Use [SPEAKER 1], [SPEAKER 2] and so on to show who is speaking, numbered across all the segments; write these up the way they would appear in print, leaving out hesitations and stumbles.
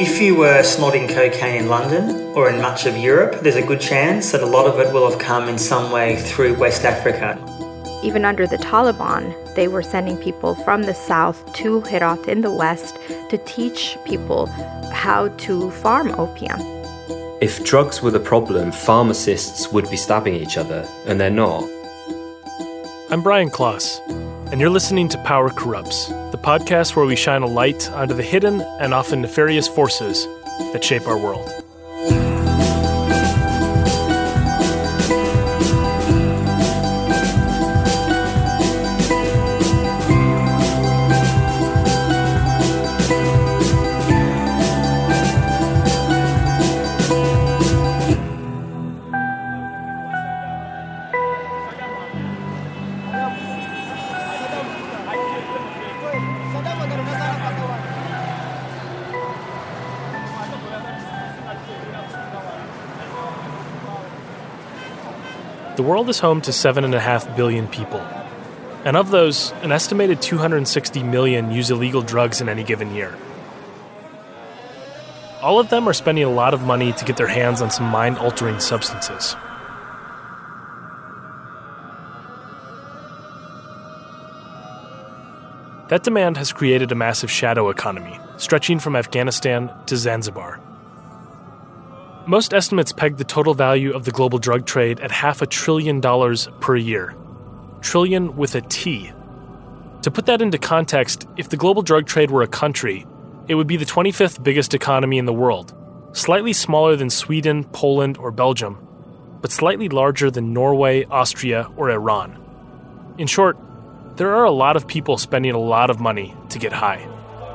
[SPEAKER 1] If you were snorting cocaine in London or in much of Europe, there's a good chance that a lot of it will have come in some way through West Africa.
[SPEAKER 2] Even under the Taliban, they were sending people from the south to Herat in the west to teach people how to farm opium.
[SPEAKER 3] If drugs were the problem, pharmacists would be stabbing each other, and they're not.
[SPEAKER 4] I'm Brian Kloss, and you're listening to Power Corrupts, the podcast where we shine a light onto the hidden and often nefarious forces that shape our world. The world is home to 7.5 billion people. And of those, an estimated 260 million use illegal drugs in any given year. All of them are spending a lot of money to get their hands on some mind-altering substances. That demand has created a massive shadow economy, stretching from Afghanistan to Zanzibar. Most estimates peg the total value of the global drug trade at $500 billion per year. Trillion with a T. To put that into context, if the global drug trade were a country, it would be the 25th biggest economy in the world, slightly smaller than Sweden, Poland, or Belgium, but slightly larger than Norway, Austria, or Iran. In short, there are a lot of people spending a lot of money to get high.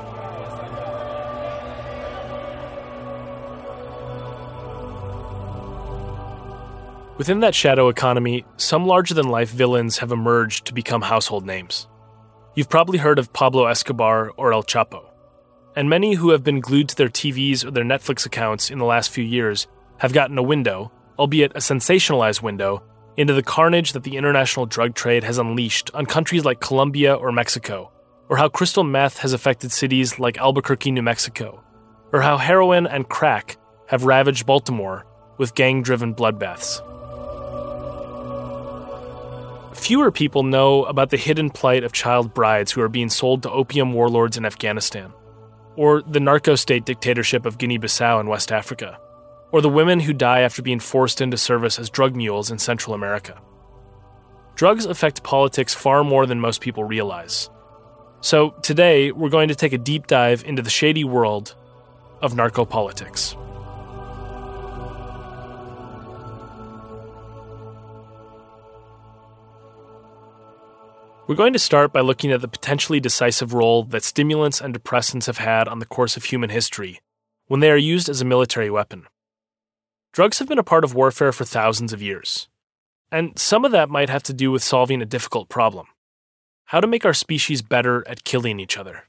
[SPEAKER 4] Within that shadow economy, some larger-than-life villains have emerged to become household names. You've probably heard of Pablo Escobar or El Chapo, and many who have been glued to their TVs or their Netflix accounts in the last few years have gotten a window, albeit a sensationalized window, into the carnage that the international drug trade has unleashed on countries like Colombia or Mexico, or how crystal meth has affected cities like Albuquerque, New Mexico, or how heroin and crack have ravaged Baltimore with gang-driven bloodbaths. Fewer people know about the hidden plight of child brides who are being sold to opium warlords in Afghanistan, or the narco-state dictatorship of Guinea-Bissau in West Africa, or the women who die after being forced into service as drug mules in Central America. Drugs affect politics far more than most people realize. So today, we're going to take a deep dive into the shady world of narco-politics. We're going to start by looking at the potentially decisive role that stimulants and depressants have had on the course of human history when they are used as a military weapon. Drugs have been a part of warfare for thousands of years, and some of that might have to do with solving a difficult problem: how to make our species better at killing each other.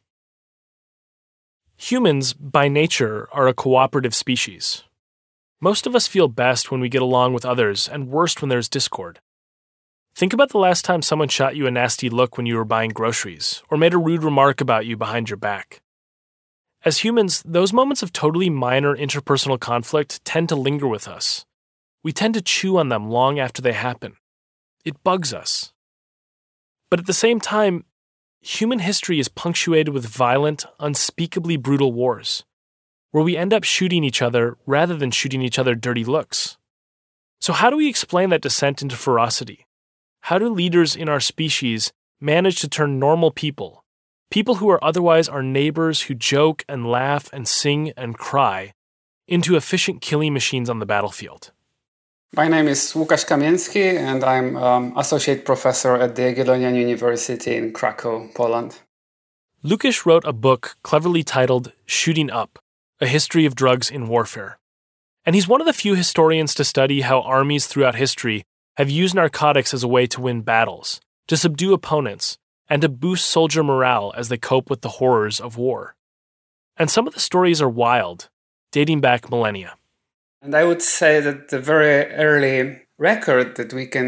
[SPEAKER 4] Humans, by nature, are a cooperative species. Most of us feel best when we get along with others and worst when there's discord. Think about the last time someone shot you a nasty look when you were buying groceries, or made a rude remark about you behind your back. As humans, those moments of totally minor interpersonal conflict tend to linger with us. We tend to chew on them long after they happen. It bugs us. But at the same time, human history is punctuated with violent, unspeakably brutal wars, where we end up shooting each other rather than shooting each other dirty looks. So how do we explain that descent into ferocity? How do leaders in our species manage to turn normal people who are otherwise our neighbors who joke and laugh and sing and cry, into efficient killing machines on the battlefield?
[SPEAKER 5] My name is Łukasz Kamiński, and I'm Associate Professor at the Jagiellonian University in Krakow, Poland.
[SPEAKER 4] Łukasz wrote a book cleverly titled Shooting Up, A History of Drugs in Warfare. And he's one of the few historians to study how armies throughout history have used narcotics as a way to win battles, to subdue opponents, and to boost soldier morale as they cope with the horrors of war. And some of the stories are wild, dating back millennia.
[SPEAKER 5] And I would say that the very early record that we can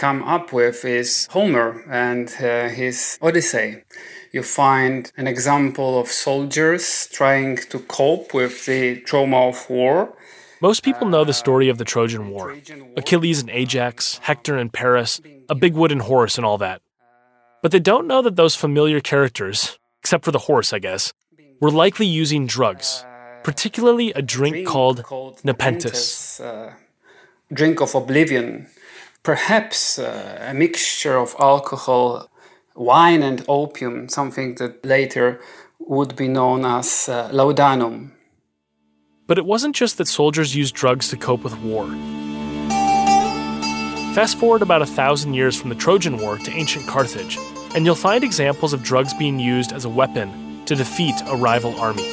[SPEAKER 5] come up with is Homer and his Odyssey. You find an example of soldiers trying to cope with the trauma of war.
[SPEAKER 4] Most people know the story of the Trojan War. Achilles and Ajax, Hector and Paris, a big wooden horse and all that. But they don't know that those familiar characters, except for the horse, I guess, were likely using drugs, particularly a drink called Nepenthes.
[SPEAKER 5] Drink of oblivion. Perhaps a mixture of alcohol, wine and opium, something that later would be known as laudanum.
[SPEAKER 4] But it wasn't just that soldiers used drugs to cope with war. Fast forward about 1,000 years from the Trojan War to ancient Carthage, and you'll find examples of drugs being used as a weapon to defeat a rival army.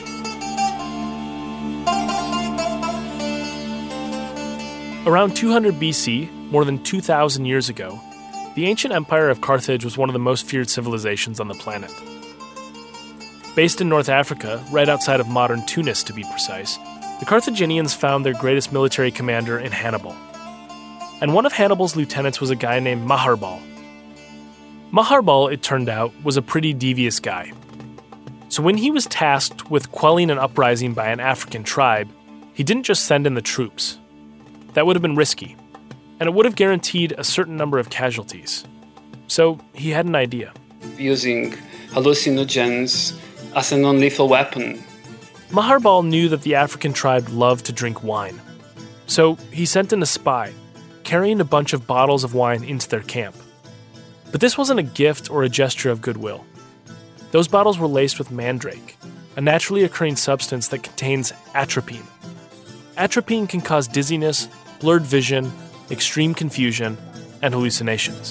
[SPEAKER 4] Around 200 BC, more than 2,000 years ago, the ancient empire of Carthage was one of the most feared civilizations on the planet. Based in North Africa, right outside of modern Tunis to be precise, the Carthaginians found their greatest military commander in Hannibal. And one of Hannibal's lieutenants was a guy named Maharbal. Maharbal, it turned out, was a pretty devious guy. So when he was tasked with quelling an uprising by an African tribe, he didn't just send in the troops. That would have been risky, and it would have guaranteed a certain number of casualties. So he had an idea.
[SPEAKER 5] Using hallucinogens as a non-lethal weapon.
[SPEAKER 4] Maharbal knew that the African tribe loved to drink wine. So he sent in a spy, carrying a bunch of bottles of wine into their camp. But this wasn't a gift or a gesture of goodwill. Those bottles were laced with mandrake, a naturally occurring substance that contains atropine. Atropine can cause dizziness, blurred vision, extreme confusion, and hallucinations.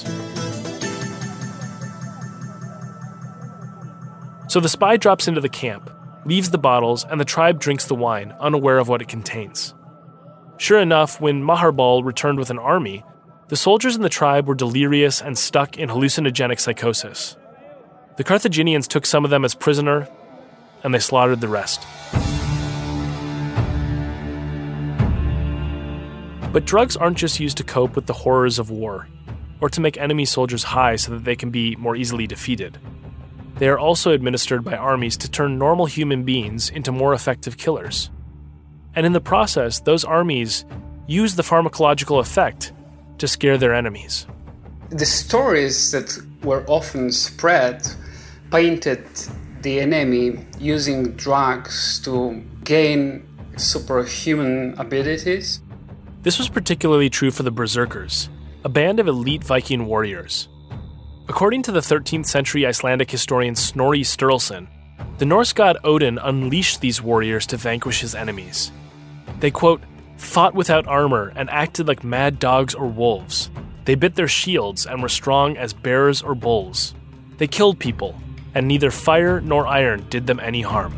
[SPEAKER 4] So the spy drops into the camp, leaves the bottles, and the tribe drinks the wine, unaware of what it contains. Sure enough, when Maharbal returned with an army, the soldiers in the tribe were delirious and stuck in hallucinogenic psychosis. The Carthaginians took some of them as prisoner, and they slaughtered the rest. But drugs aren't just used to cope with the horrors of war, or to make enemy soldiers high so that they can be more easily defeated. They are also administered by armies to turn normal human beings into more effective killers. And in the process, those armies use the pharmacological effect to scare their enemies.
[SPEAKER 5] The stories that were often spread painted the enemy using drugs to gain superhuman abilities.
[SPEAKER 4] This was particularly true for the Berserkers, a band of elite Viking warriors. According to the 13th century Icelandic historian Snorri Sturluson, the Norse god Odin unleashed these warriors to vanquish his enemies. They, quote, fought without armor and acted like mad dogs or wolves. They bit their shields and were strong as bears or bulls. They killed people, and neither fire nor iron did them any harm.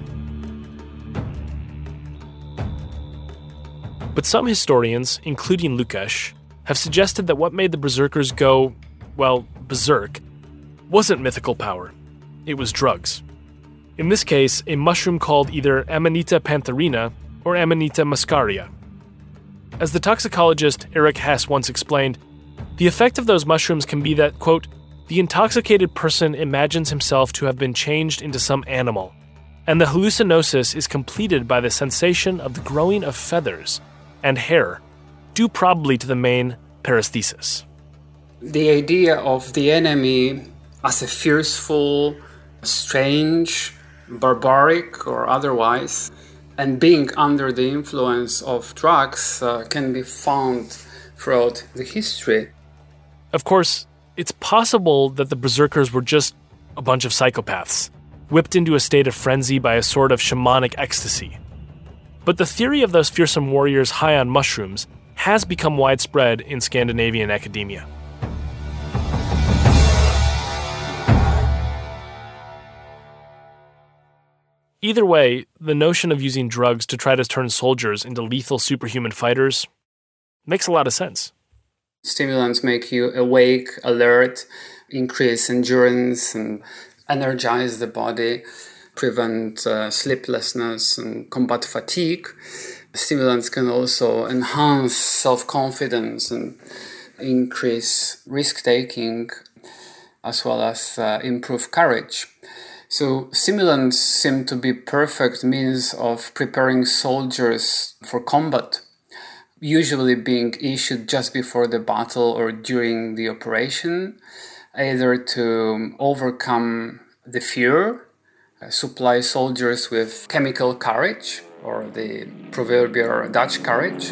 [SPEAKER 4] But some historians, including Lukács, have suggested that what made the Berserkers go, well, berserk, wasn't mythical power. It was drugs. In this case, a mushroom called either Amanita pantherina or Amanita muscaria. As the toxicologist Eric Hess once explained, the effect of those mushrooms can be that, quote, the intoxicated person imagines himself to have been changed into some animal, and the hallucinosis is completed by the sensation of the growing of feathers and hair, due probably to the main paresthesis.
[SPEAKER 5] The idea of the enemy as a fearful, strange, barbaric or otherwise, and being under the influence of drugs can be found throughout the history.
[SPEAKER 4] Of course, it's possible that the Berserkers were just a bunch of psychopaths, whipped into a state of frenzy by a sort of shamanic ecstasy. But the theory of those fearsome warriors high on mushrooms has become widespread in Scandinavian academia. Either way, the notion of using drugs to try to turn soldiers into lethal superhuman fighters makes a lot of sense.
[SPEAKER 5] Stimulants make you awake, alert, increase endurance and energize the body, prevent sleeplessness and combat fatigue. Stimulants can also enhance self-confidence and increase risk-taking as well as improve courage. So stimulants seem to be perfect means of preparing soldiers for combat, usually being issued just before the battle or during the operation, either to overcome the fear, supply soldiers with chemical courage, or the proverbial Dutch courage.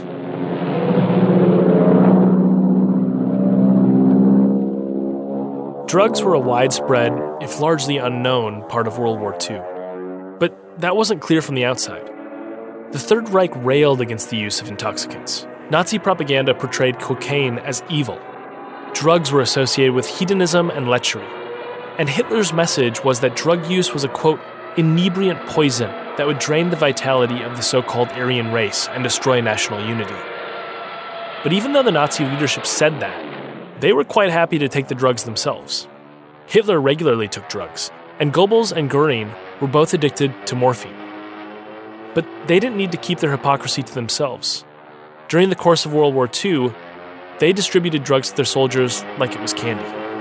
[SPEAKER 4] Drugs were a widespread, if largely unknown, part of World War II. But that wasn't clear from the outside. The Third Reich railed against the use of intoxicants. Nazi propaganda portrayed cocaine as evil. Drugs were associated with hedonism and lechery. And Hitler's message was that drug use was a, quote, inebriant poison that would drain the vitality of the so-called Aryan race and destroy national unity. But even though the Nazi leadership said that, they were quite happy to take the drugs themselves. Hitler regularly took drugs, and Goebbels and Goering were both addicted to morphine. But they didn't need to keep their hypocrisy to themselves. During the course of World War II, they distributed drugs to their soldiers like it was candy.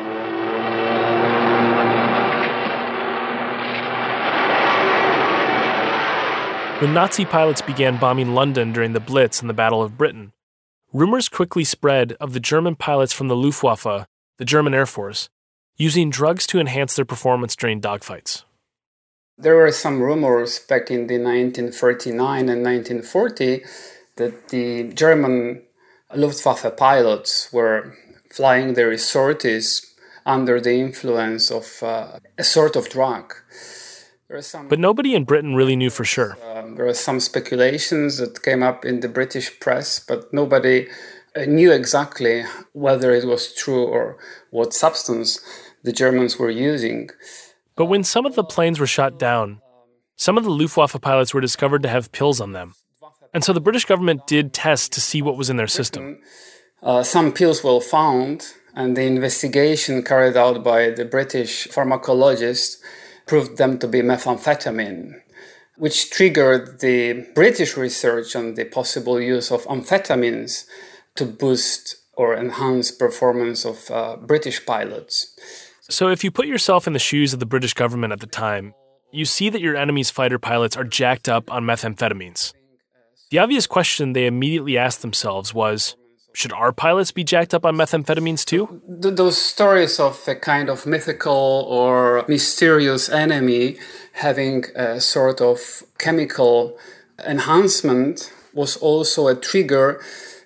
[SPEAKER 4] When Nazi pilots began bombing London during the Blitz and the Battle of Britain, rumors quickly spread of the German pilots from the Luftwaffe, the German Air Force, using drugs to enhance their performance during dogfights.
[SPEAKER 5] There were some rumors back in the 1939 and 1940 that the German Luftwaffe pilots were flying their sorties under the influence of a sort of drug.
[SPEAKER 4] But nobody in Britain really knew for sure.
[SPEAKER 5] There were some speculations that came up in the British press, but nobody knew exactly whether it was true or what substance the Germans were using.
[SPEAKER 4] But when some of the planes were shot down, some of the Luftwaffe pilots were discovered to have pills on them. And so the British government did tests to see what was in their system.
[SPEAKER 5] Some pills were found, and the investigation carried out by the British pharmacologist proved them to be methamphetamine, which triggered the British research on the possible use of amphetamines to boost or enhance performance of British pilots.
[SPEAKER 4] So if you put yourself in the shoes of the British government at the time, you see that your enemy's fighter pilots are jacked up on methamphetamines. The obvious question they immediately asked themselves was, should our pilots be jacked up on methamphetamines too?
[SPEAKER 5] Those stories of a kind of mythical or mysterious enemy having a sort of chemical enhancement was also a trigger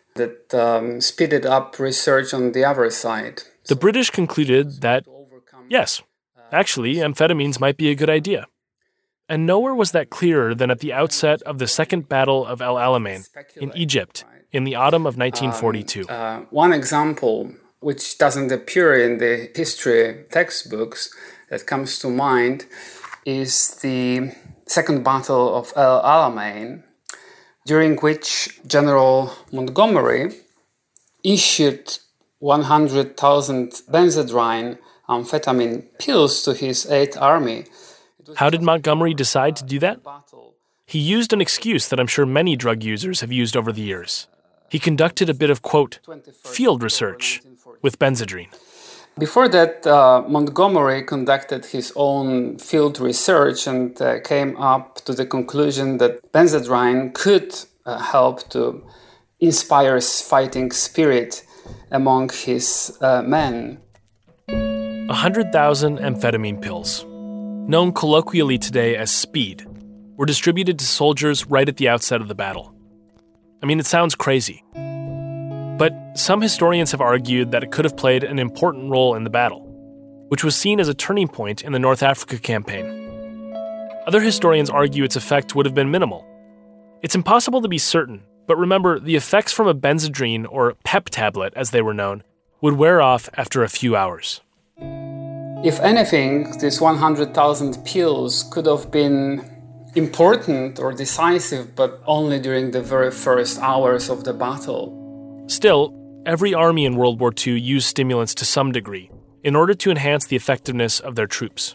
[SPEAKER 5] that speeded up research on the other side.
[SPEAKER 4] The British concluded that, yes, actually, amphetamines might be a good idea. And nowhere was that clearer than at the outset of the Second Battle of El Alamein in Egypt in the autumn of 1942.
[SPEAKER 5] One example, which doesn't appear in the history textbooks that comes to mind, is the Second Battle of El Alamein, during which General Montgomery issued 100,000 Benzedrine amphetamine pills to his 8th Army.
[SPEAKER 4] How did Montgomery decide to do that? He used an excuse that I'm sure many drug users have used over the years. He conducted a bit of, quote, field research with Benzedrine.
[SPEAKER 5] Before that, Montgomery conducted his own field research and came up to the conclusion that Benzedrine could help to inspire fighting spirit among his men.
[SPEAKER 4] 100,000 amphetamine pills, known colloquially today as speed, were distributed to soldiers right at the outset of the battle. I mean, it sounds crazy. But some historians have argued that it could have played an important role in the battle, which was seen as a turning point in the North Africa campaign. Other historians argue its effect would have been minimal. It's impossible to be certain, but remember, the effects from a Benzedrine, or PEP tablet as they were known, would wear off after a few hours.
[SPEAKER 5] If anything, these 100,000 pills could have been important or decisive, but only during the very first hours of the battle.
[SPEAKER 4] Still, every army in World War II used stimulants to some degree in order to enhance the effectiveness of their troops.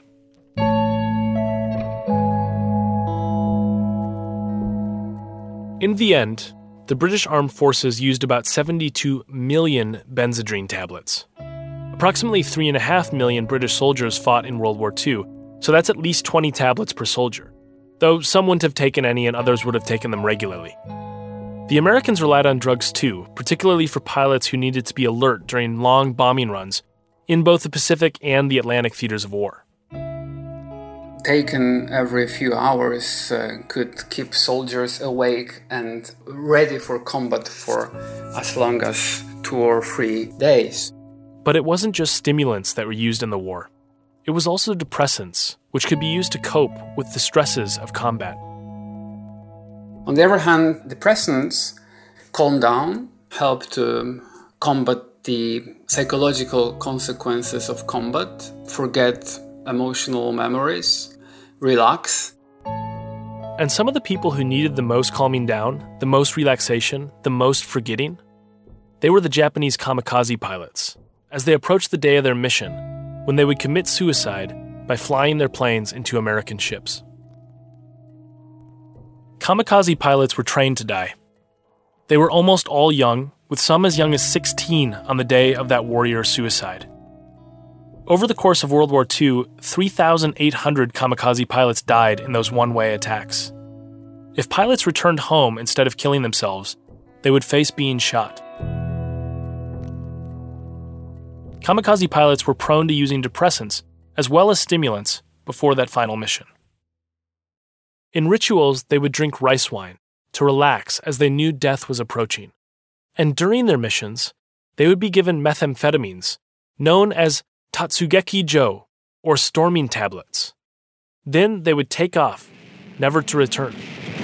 [SPEAKER 4] In the end, the British Armed Forces used about 72 million Benzedrine tablets. Approximately 3.5 million British soldiers fought in World War II, so that's at least 20 tablets per soldier, though some wouldn't have taken any and others would have taken them regularly. The Americans relied on drugs too, particularly for pilots who needed to be alert during long bombing runs in both the Pacific and the Atlantic theaters of war.
[SPEAKER 5] Taken every few hours could keep soldiers awake and ready for combat for as long as 2 or 3 days.
[SPEAKER 4] But it wasn't just stimulants that were used in the war. It was also depressants, which could be used to cope with the stresses of combat.
[SPEAKER 5] On the other hand, depressants calm down, help to combat the psychological consequences of combat, forget emotional memories, relax.
[SPEAKER 4] And some of the people who needed the most calming down, the most relaxation, the most forgetting, they were the Japanese kamikaze pilots, as they approached the day of their mission, when they would commit suicide by flying their planes into American ships. Kamikaze pilots were trained to die. They were almost all young, with some as young as 16 on the day of that warrior suicide. Over the course of World War II, 3,800 kamikaze pilots died in those one-way attacks. If pilots returned home instead of killing themselves, they would face being shot. Kamikaze pilots were prone to using depressants as well as stimulants before that final mission. In rituals, they would drink rice wine to relax as they knew death was approaching. And during their missions, they would be given methamphetamines, known as Tatsugeki-jo, or storming tablets. Then they would take off, never to return.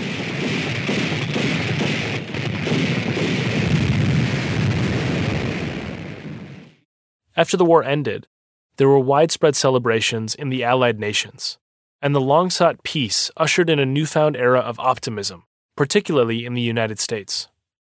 [SPEAKER 4] After the war ended, there were widespread celebrations in the Allied nations, and the long-sought peace ushered in a newfound era of optimism, particularly in the United States.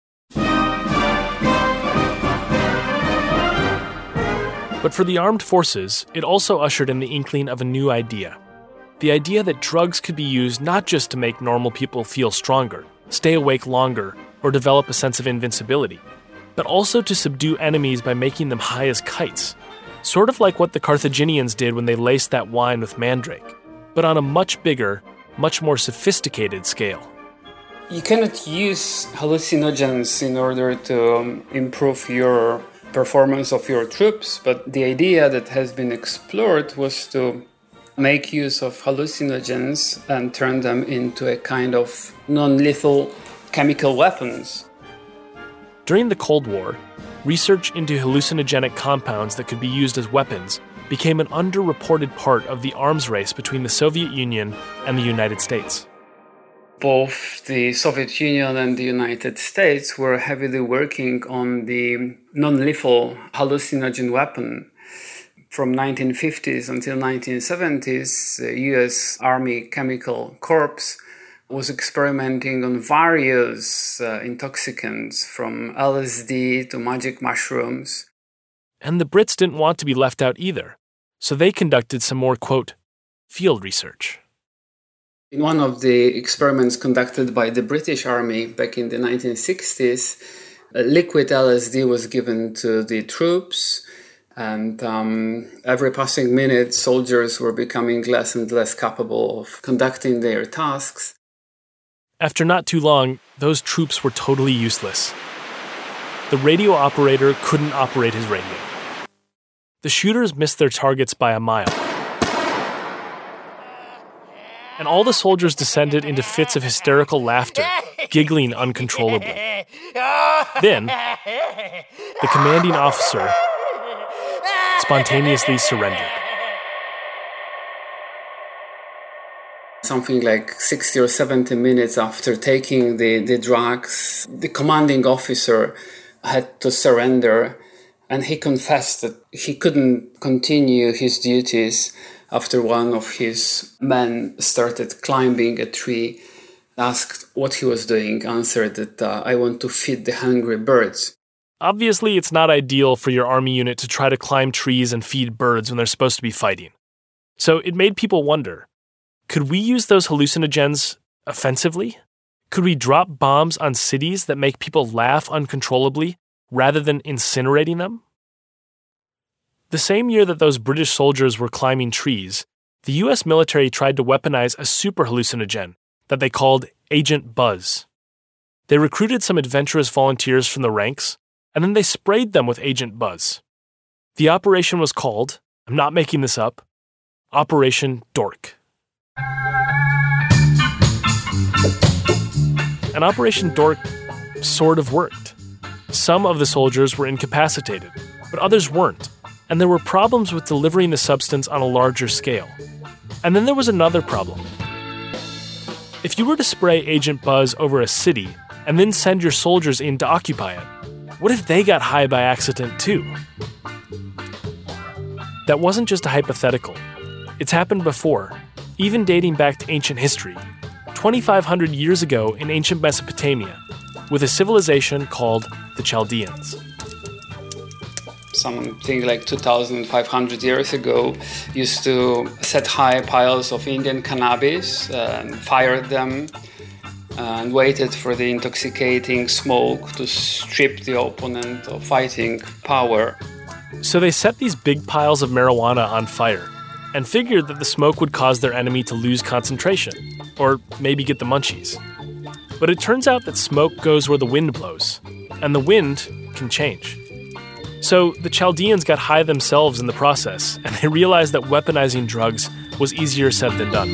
[SPEAKER 4] But for the armed forces, it also ushered in the inkling of a new idea. The idea that drugs could be used not just to make normal people feel stronger, stay awake longer, or develop a sense of invincibility, but also to subdue enemies by making them high as kites, sort of like what the Carthaginians did when they laced that wine with mandrake, but on a much bigger, much more sophisticated scale.
[SPEAKER 5] You cannot use hallucinogens in order to improve your performance of your troops, but the idea that has been explored was to make use of hallucinogens and turn them into a kind of non-lethal chemical weapons.
[SPEAKER 4] During the Cold War, research into hallucinogenic compounds that could be used as weapons became an underreported part of the arms race between the Soviet Union and the United States.
[SPEAKER 5] Both the Soviet Union and the United States were heavily working on the non-lethal hallucinogen weapon. From 1950s until 1970s, the US Army Chemical Corps was experimenting on various intoxicants, from LSD to magic mushrooms.
[SPEAKER 4] And the Brits didn't want to be left out either, so they conducted some more, quote, field research.
[SPEAKER 5] In one of the experiments conducted by the British Army back in the 1960s, liquid LSD was given to the troops, and every passing minute, soldiers were becoming less and less capable of conducting their tasks.
[SPEAKER 4] After not too long, those troops were totally useless. The radio operator couldn't operate his radio. The shooters missed their targets by a mile. And all the soldiers descended into fits of hysterical laughter, giggling uncontrollably. Then, the commanding officer spontaneously surrendered.
[SPEAKER 5] Something like 60 or 70 minutes after taking the drugs, the commanding officer had to surrender, and he confessed that he couldn't continue his duties after one of his men started climbing a tree, asked what he was doing, answered that I want to feed the hungry birds.
[SPEAKER 4] Obviously, it's not ideal for your army unit to try to climb trees and feed birds when they're supposed to be fighting. So it made people wonder, could we use those hallucinogens offensively? Could we drop bombs on cities that make people laugh uncontrollably rather than incinerating them? The same year that those British soldiers were climbing trees, the US military tried to weaponize a super hallucinogen that they called Agent Buzz. They recruited some adventurous volunteers from the ranks, and then they sprayed them with Agent Buzz. The operation was called, I'm not making this up, Operation Dork. And Operation Dork sort of worked. Some of the soldiers were incapacitated, but others weren't, and there were problems with delivering the substance on a larger scale. And then there was another problem. If you were to spray Agent Buzz over a city and then send your soldiers in to occupy it, what if they got high by accident too? That wasn't just a hypothetical. It's happened before, even dating back to ancient history, 2,500 years ago in ancient Mesopotamia, with a civilization called the Chaldeans.
[SPEAKER 5] Something like 2,500 years ago, used to set high piles of Indian cannabis and fired them and waited for the intoxicating smoke to strip the opponent of fighting power.
[SPEAKER 4] So they set these big piles of marijuana on fire and figured that the smoke would cause their enemy to lose concentration, or maybe get the munchies. But it turns out that smoke goes where the wind blows, and the wind can change. So the Chaldeans got high themselves in the process, and they realized that weaponizing drugs was easier said than done.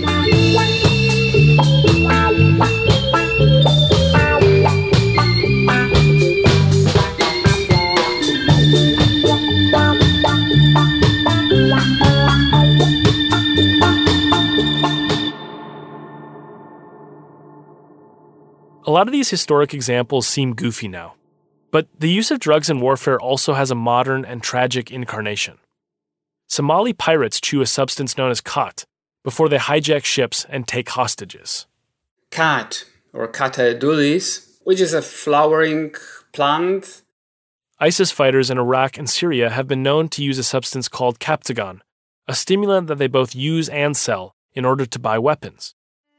[SPEAKER 4] A lot of these historic examples seem goofy now. But the use of drugs in warfare also has a modern and tragic incarnation. Somali pirates chew a substance known as khat before they hijack ships and take hostages.
[SPEAKER 5] Khat, or Kata edulis, which is a flowering plant.
[SPEAKER 4] ISIS fighters in Iraq and Syria have been known to use a substance called captagon, a stimulant that they both use and sell in order to buy weapons.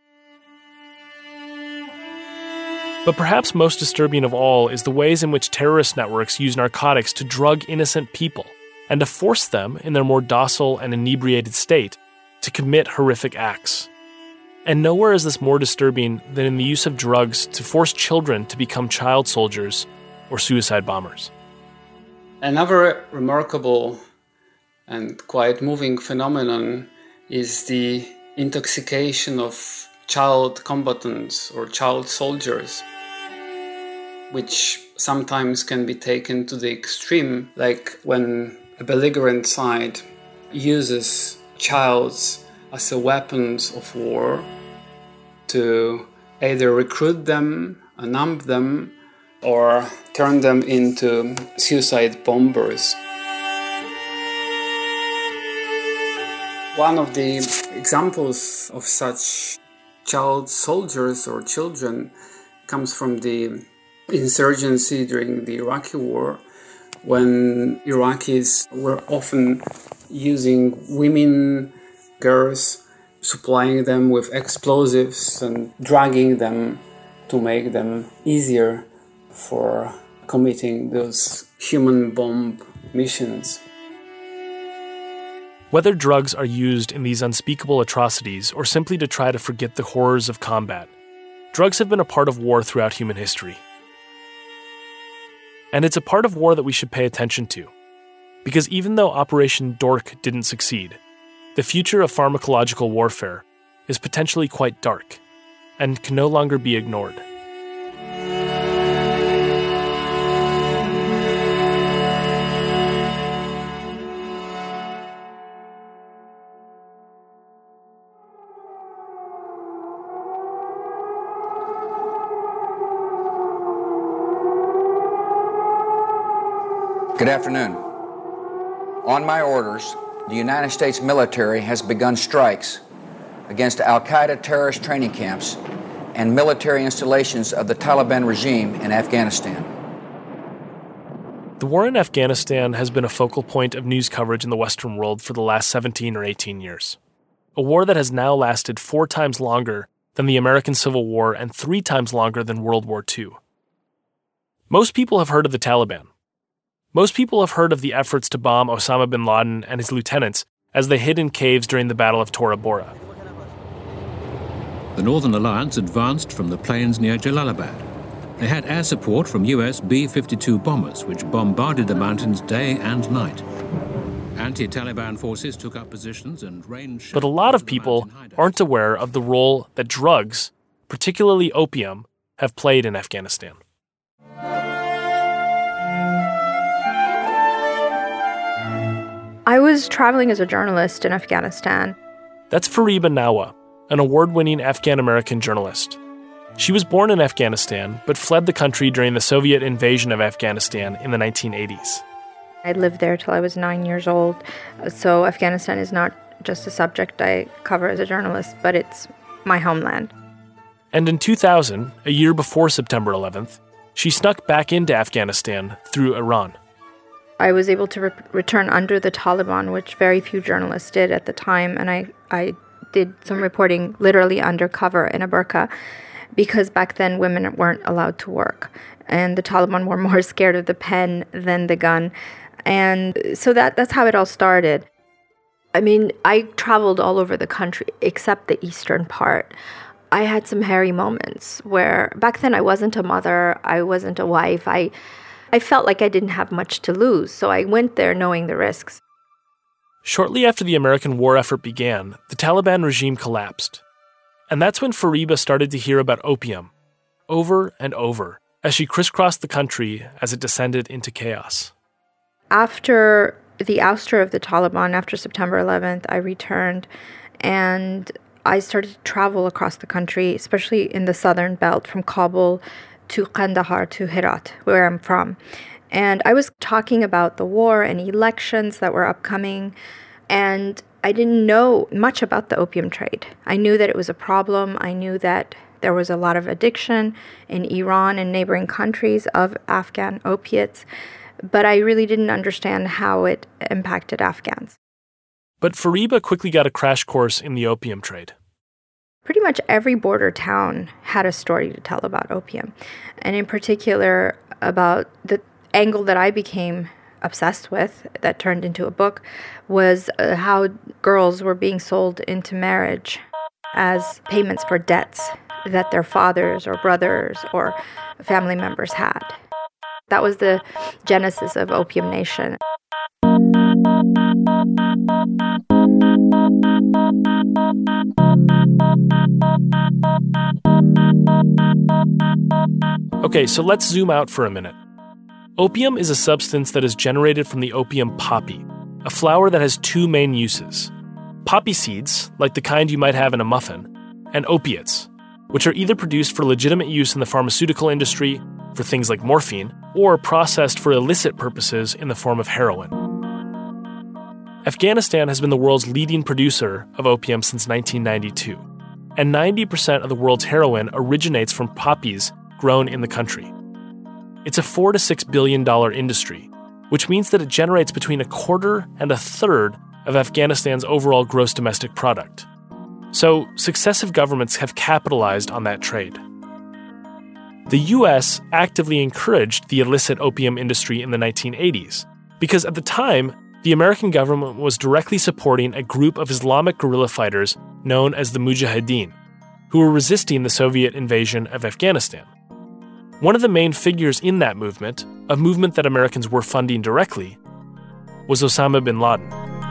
[SPEAKER 4] But perhaps most disturbing of all is the ways in which terrorist networks use narcotics to drug innocent people and to force them, in their more docile and inebriated state, to commit horrific acts. And nowhere is this more disturbing than in the use of drugs to force children to become child soldiers or suicide bombers.
[SPEAKER 5] Another remarkable and quite moving phenomenon is the intoxication of child combatants or child soldiers, which sometimes can be taken to the extreme, like when a belligerent side uses childs as a weapons of war to either recruit them, numb them, or turn them into suicide bombers. One of the examples of such child soldiers or children comes from the insurgency during the Iraqi war, when Iraqis were often using women, girls, supplying them with explosives and dragging them to make them easier for committing those human bomb missions.
[SPEAKER 4] Whether drugs are used in these unspeakable atrocities or simply to try to forget the horrors of combat, drugs have been a part of war throughout human history. And it's a part of war that we should pay attention to, because even though Operation Dork didn't succeed, the future of pharmacological warfare is potentially quite dark and can no longer be ignored.
[SPEAKER 6] Good afternoon. On my orders, the United States military has begun strikes against al-Qaeda terrorist training camps and military installations of the Taliban regime in Afghanistan.
[SPEAKER 4] The war in Afghanistan has been a focal point of news coverage in the Western world for the last 17 or 18 years. A war that has now lasted 4 times longer than the American Civil War and 3 times longer than World War II. Most people have heard of the Taliban. Most people have heard of the efforts to bomb Osama bin Laden and his lieutenants as they hid in caves during the Battle of Tora Bora.
[SPEAKER 7] The Northern Alliance advanced from the plains near Jalalabad. They had air support from US B-52 bombers, which bombarded the mountains day and night. Anti-Taliban forces took up positions and rained shells.
[SPEAKER 4] But a lot of people aren't aware of the role that drugs, particularly opium, have played in Afghanistan.
[SPEAKER 2] I was traveling as a journalist in Afghanistan.
[SPEAKER 4] That's Fariba Nawa, an award-winning Afghan-American journalist. She was born in Afghanistan, but fled the country during the Soviet invasion of Afghanistan in the 1980s.
[SPEAKER 2] I lived there till I was 9 years old, so Afghanistan is not just a subject I cover as a journalist, but it's my homeland.
[SPEAKER 4] And in 2000, a year before September 11th, she snuck back into Afghanistan through Iran.
[SPEAKER 2] I was able to return under the Taliban, which very few journalists did at the time, and I did some reporting literally undercover in a burqa, because back then women weren't allowed to work, and the Taliban were more scared of the pen than the gun. And so that's how it all started. I mean, I traveled all over the country except the eastern part. I had some hairy moments where back then I wasn't a mother, I wasn't a wife, I felt like I didn't have much to lose, so I went there knowing the risks.
[SPEAKER 4] Shortly after the American war effort began, the Taliban regime collapsed. And that's when Fariba started to hear about opium, over and over, as she crisscrossed the country as it descended into chaos.
[SPEAKER 2] After the ouster of the Taliban, after September 11th, I returned and I started to travel across the country, especially in the southern belt, from Kabul to Kandahar to Herat, where I'm from. And I was talking about the war and elections that were upcoming, and I didn't know much about the opium trade. I knew that it was a problem. I knew that there was a lot of addiction in Iran and neighboring countries of Afghan opiates, but I really didn't understand how it impacted Afghans.
[SPEAKER 4] But Fariba quickly got a crash course in the opium trade.
[SPEAKER 2] Pretty much every border town had a story to tell about opium, and in particular about the angle that I became obsessed with, that turned into a book, was how girls were being sold into marriage as payments for debts that their fathers or brothers or family members had. That was the genesis of Opium Nation.
[SPEAKER 4] Okay, so let's zoom out for a minute. Opium is a substance that is generated from the opium poppy, a flower that has 2 main uses: poppy seeds, like the kind you might have in a muffin, and opiates, which are either produced for legitimate use in the pharmaceutical industry, for things like morphine, or processed for illicit purposes in the form of heroin. Afghanistan has been the world's leading producer of opium since 1992, and 90% of the world's heroin originates from poppies grown in the country. It's a $4 to $6 billion industry, which means that it generates between 1/4 and 1/3 of Afghanistan's overall gross domestic product. So, successive governments have capitalized on that trade. The US actively encouraged the illicit opium industry in the 1980s, because at the time, the American government was directly supporting a group of Islamic guerrilla fighters known as the Mujahideen, who were resisting the Soviet invasion of Afghanistan. One of the main figures in that movement, a movement that Americans were funding directly, was Osama bin Laden.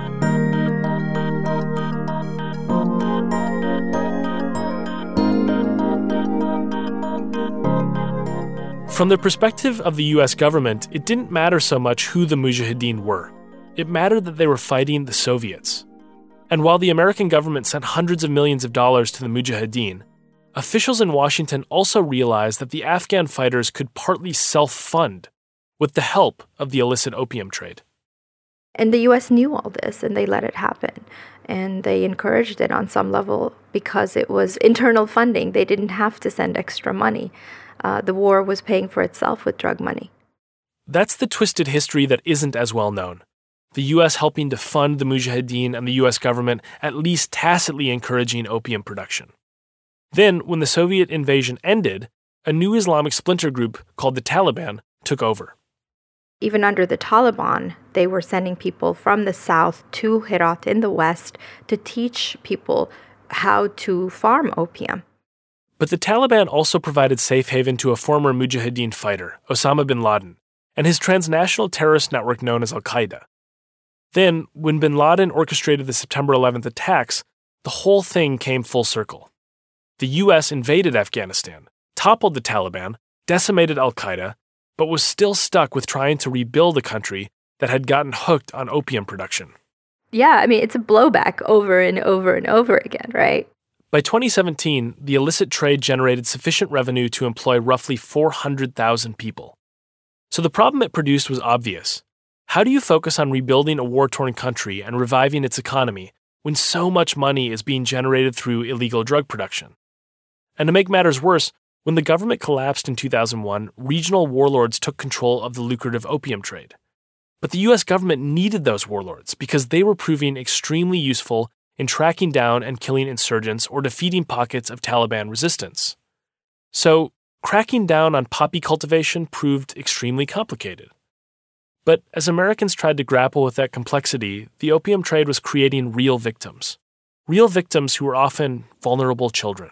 [SPEAKER 4] From the perspective of the US government, it didn't matter so much who the Mujahideen were. It mattered that they were fighting the Soviets. And while the American government sent hundreds of millions of dollars to the Mujahideen, officials in Washington also realized that the Afghan fighters could partly self-fund with the help of the illicit opium trade.
[SPEAKER 2] And the U.S. knew all this, and they let it happen. And they encouraged it on some level because it was internal funding. They didn't have to send extra money. The war was paying for itself with drug money.
[SPEAKER 4] That's the twisted history that isn't as well known. The U.S. helping to fund the Mujahideen and the U.S. government at least tacitly encouraging opium production. Then, when the Soviet invasion ended, a new Islamic splinter group called the Taliban took over.
[SPEAKER 2] Even under the Taliban, they were sending people from the south to Herat in the west to teach people how to farm opium.
[SPEAKER 4] But the Taliban also provided safe haven to a former Mujahideen fighter, Osama bin Laden, and his transnational terrorist network known as Al-Qaeda. Then, when bin Laden orchestrated the September 11th attacks, the whole thing came full circle. The U.S. invaded Afghanistan, toppled the Taliban, decimated Al-Qaeda, but was still stuck with trying to rebuild a country that had gotten hooked on opium production.
[SPEAKER 2] Yeah, I mean, it's a blowback over and over and over again, right?
[SPEAKER 4] By 2017, the illicit trade generated sufficient revenue to employ roughly 400,000 people. So the problem it produced was obvious. How do you focus on rebuilding a war-torn country and reviving its economy when so much money is being generated through illegal drug production? And to make matters worse, when the government collapsed in 2001, regional warlords took control of the lucrative opium trade. But the U.S. government needed those warlords because they were proving extremely useful in tracking down and killing insurgents or defeating pockets of Taliban resistance. So, cracking down on poppy cultivation proved extremely complicated. But as Americans tried to grapple with that complexity, the opium trade was creating real victims who were often vulnerable children.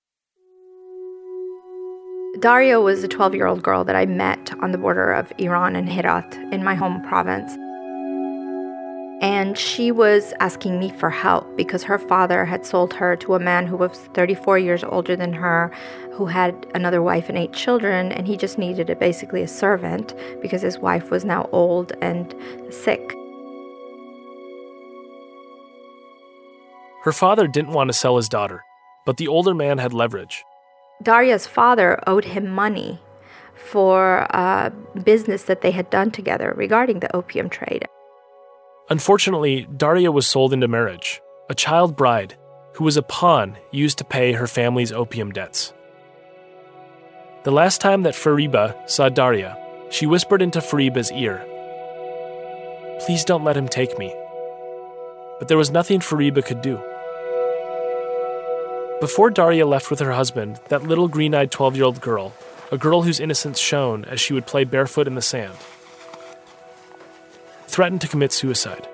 [SPEAKER 2] Daria was a 12-year-old girl that I met on the border of Iran and Herat in my home province. And she was asking me for help because her father had sold her to a man who was 34 years older than her, who had another wife and 8 children, and he just needed basically a servant because his wife was now old and sick.
[SPEAKER 4] Her father didn't want to sell his daughter, but the older man had leverage.
[SPEAKER 2] Daria's father owed him money for a business that they had done together regarding the opium trade.
[SPEAKER 4] Unfortunately, Daria was sold into marriage, a child bride who was a pawn used to pay her family's opium debts. The last time that Fariba saw Daria, she whispered into Fariba's ear, "Please don't let him take me." But there was nothing Fariba could do. Before Daria left with her husband, that little green-eyed 12-year-old girl, a girl whose innocence shone as she would play barefoot in the sand, threatened to commit suicide.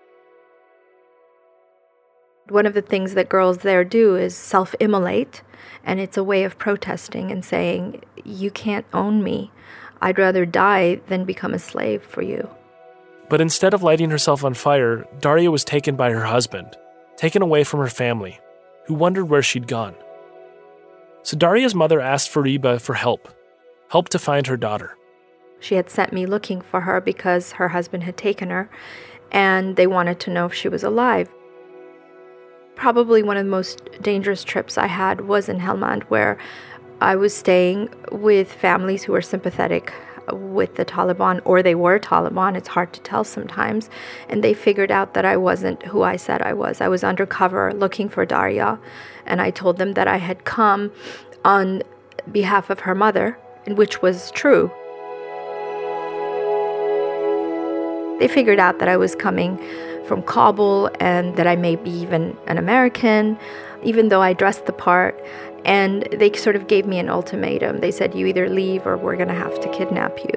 [SPEAKER 2] One of the things that girls there do is self-immolate, and it's a way of protesting and saying, "You can't own me. I'd rather die than become a slave for you."
[SPEAKER 4] But instead of lighting herself on fire, Daria was taken by her husband, taken away from her family, who wondered where she'd gone. So Daria's mother asked Fariba for help to find her daughter.
[SPEAKER 2] She had sent me looking for her because her husband had taken her, and they wanted to know if she was alive. Probably one of the most dangerous trips I had was in Helmand, where I was staying with families who were sympathetic with the Taliban, or they were Taliban. It's hard to tell sometimes. And they figured out that I wasn't who I said I was. I was undercover looking for Daria, and I told them that I had come on behalf of her mother, which was true. They figured out that I was coming from Kabul and that I may be even an American, even though I dressed the part. And they sort of gave me an ultimatum. They said, "You either leave or we're going to have to kidnap you."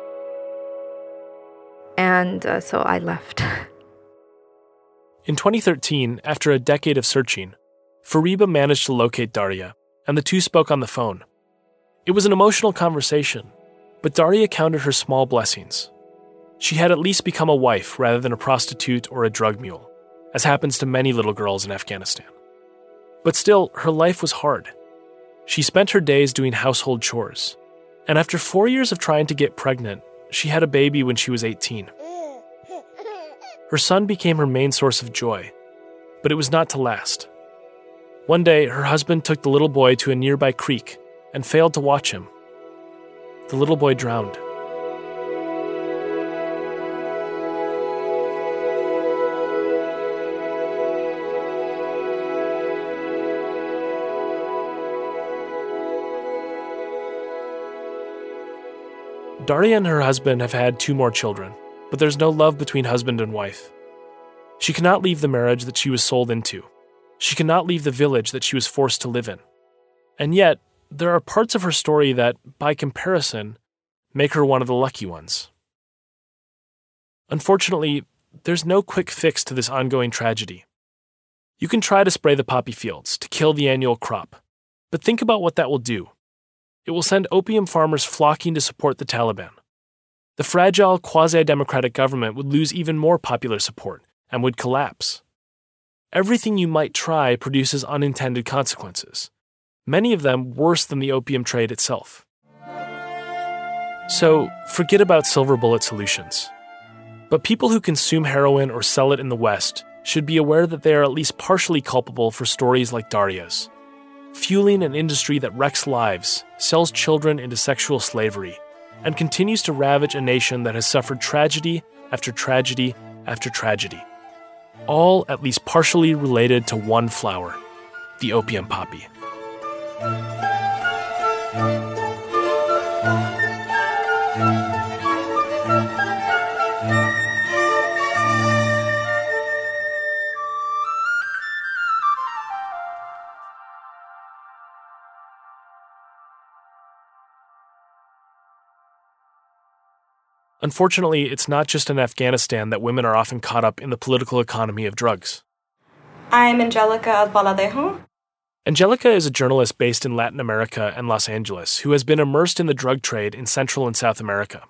[SPEAKER 2] And so I left.
[SPEAKER 4] In 2013, after a decade of searching, Fariba managed to locate Daria, and the two spoke on the phone. It was an emotional conversation, but Daria counted her small blessings. She had at least become a wife rather than a prostitute or a drug mule, as happens to many little girls in Afghanistan. But still, her life was hard. She spent her days doing household chores, and after 4 years of trying to get pregnant, she had a baby when she was 18. Her son became her main source of joy, but it was not to last. One day, her husband took the little boy to a nearby creek and failed to watch him. The little boy drowned. Daria and her husband have had 2 more children, but there's no love between husband and wife. She cannot leave the marriage that she was sold into. She cannot leave the village that she was forced to live in. And yet, there are parts of her story that, by comparison, make her one of the lucky ones. Unfortunately, there's no quick fix to this ongoing tragedy. You can try to spray the poppy fields to kill the annual crop, but think about what that will do. It will send opium farmers flocking to support the Taliban. The fragile, quasi-democratic government would lose even more popular support and would collapse. Everything you might try produces unintended consequences, many of them worse than the opium trade itself. So, forget about silver bullet solutions. But people who consume heroin or sell it in the West should be aware that they are at least partially culpable for stories like Daria's, fueling an industry that wrecks lives, sells children into sexual slavery, and continues to ravage a nation that has suffered tragedy after tragedy after tragedy, all at least partially related to one flower, the opium poppy. Unfortunately, it's not just in Afghanistan that women are often caught up in the political economy of drugs.
[SPEAKER 8] I'm Angelica Albaladejo.
[SPEAKER 4] Angelica is a journalist based in Latin America and Los Angeles who has been immersed in the drug trade in Central and South America.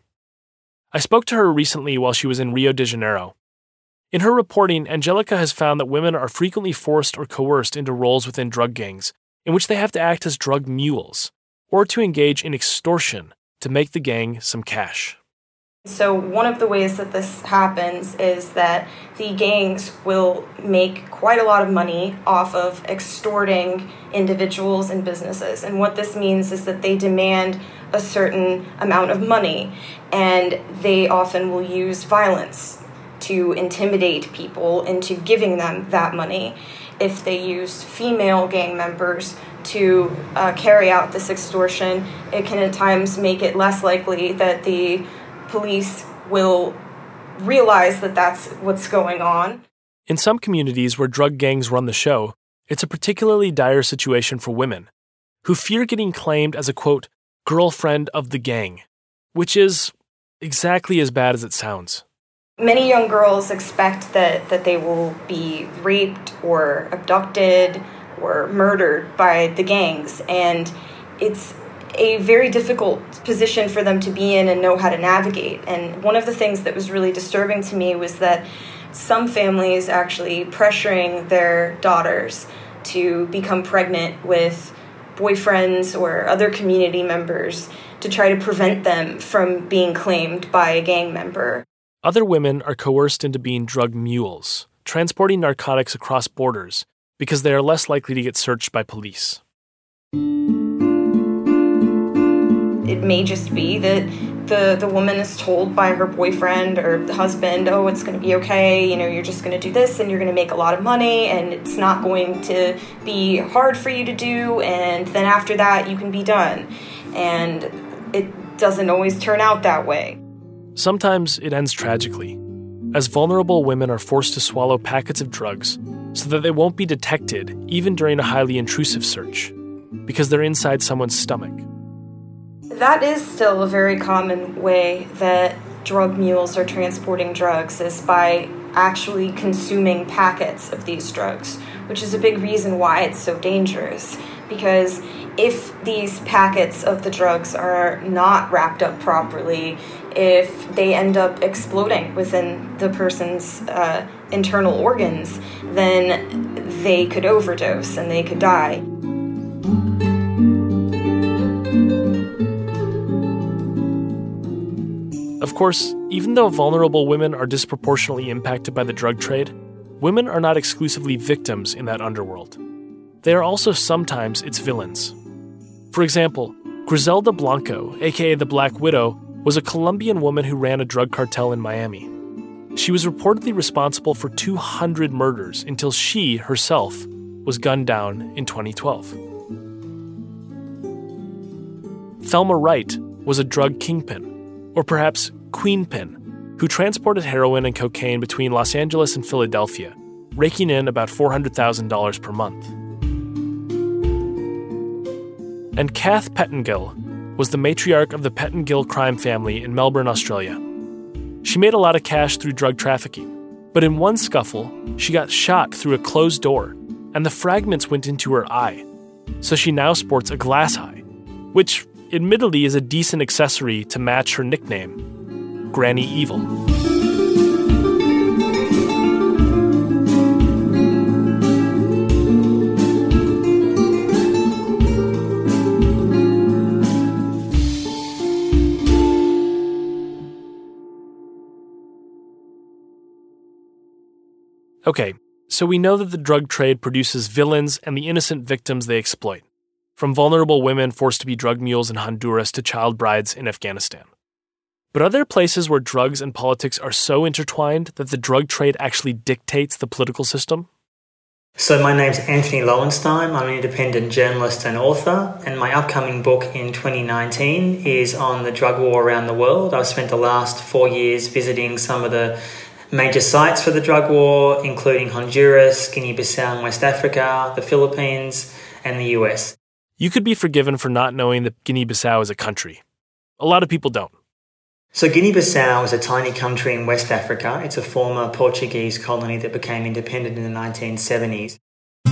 [SPEAKER 4] I spoke to her recently while she was in Rio de Janeiro. In her reporting, Angelica has found that women are frequently forced or coerced into roles within drug gangs in which they have to act as drug mules or to engage in extortion to make the gang some cash.
[SPEAKER 8] So one of the ways that this happens is that the gangs will make quite a lot of money off of extorting individuals and businesses. And what this means is that they demand a certain amount of money, and they often will use violence to intimidate people into giving them that money. If they use female gang members to carry out this extortion, it can at times make it less likely that the police will realize that that's what's going on.
[SPEAKER 4] In some communities where drug gangs run the show, it's a particularly dire situation for women, who fear getting claimed as a, quote, girlfriend of the gang, which is exactly as bad as it sounds.
[SPEAKER 8] Many young girls expect that they will be raped or abducted or murdered by the gangs, and it's a very difficult position for them to be in and know how to navigate. And one of the things that was really disturbing to me was that some families actually pressuring their daughters to become pregnant with boyfriends or other community members to try to prevent them from being claimed by a gang member.
[SPEAKER 4] Other women are coerced into being drug mules, transporting narcotics across borders because they are less likely to get searched by police.
[SPEAKER 8] It may just be that the woman is told by her boyfriend or the husband, oh, it's going to be okay, you're just going to do this and you're going to make a lot of money and it's not going to be hard for you to do, and then after that you can be done. And it doesn't always turn out that way.
[SPEAKER 4] Sometimes it ends tragically, as vulnerable women are forced to swallow packets of drugs so that they won't be detected even during a highly intrusive search, because they're inside someone's stomach.
[SPEAKER 8] That is still a very common way that drug mules are transporting drugs, is by actually consuming packets of these drugs, which is a big reason why it's so dangerous. Because if these packets of the drugs are not wrapped up properly, if they end up exploding within the person's internal organs, then they could overdose and they could die.
[SPEAKER 4] Of course, even though vulnerable women are disproportionately impacted by the drug trade, women are not exclusively victims in that underworld. They are also sometimes its villains. For example, Griselda Blanco, aka the Black Widow, was a Colombian woman who ran a drug cartel in Miami. She was reportedly responsible for 200 murders until she, herself, was gunned down in 2012. Thelma Wright was a drug kingpin, or perhaps queenpin, who transported heroin and cocaine between Los Angeles and Philadelphia, raking in about $400,000 per month. And Kath Pettengill was the matriarch of the Pettengill crime family in Melbourne, Australia. She made a lot of cash through drug trafficking, but in one scuffle, she got shot through a closed door, and the fragments went into her eye. So she now sports a glass eye, which admittedly is a decent accessory to match her nickname, Granny Evil. Okay, so we know that the drug trade produces villains and the innocent victims they exploit, from vulnerable women forced to be drug mules in Honduras to child brides in Afghanistan. But are there places where drugs and politics are so intertwined that the drug trade actually dictates the political system?
[SPEAKER 1] So my name's Anthony Lowenstein. I'm an independent journalist and author, and my upcoming book in 2019 is on the drug war around the world. I've spent the last 4 years visiting some of the major sites for the drug war, including Honduras, Guinea-Bissau in West Africa, the Philippines, and the US.
[SPEAKER 4] You could be forgiven for not knowing that Guinea-Bissau is a country. A lot of people don't.
[SPEAKER 1] So Guinea-Bissau is a tiny country in West Africa. It's a former Portuguese colony that became independent in the 1970s.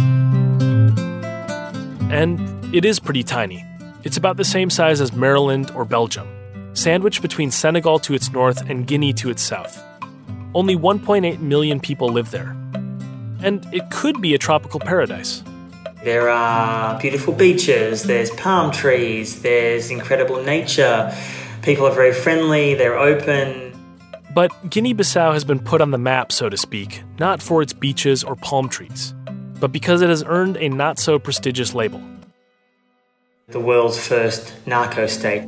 [SPEAKER 4] And it is pretty tiny. It's about the same size as Maryland or Belgium, sandwiched between Senegal to its north and Guinea to its south. Only 1.8 million people live there. And it could be a tropical paradise.
[SPEAKER 1] There are beautiful beaches, there's palm trees, there's incredible nature. People are very friendly, they're open.
[SPEAKER 4] But Guinea-Bissau has been put on the map, so to speak, not for its beaches or palm trees, but because it has earned a not-so-prestigious label.
[SPEAKER 1] The world's first narco-state.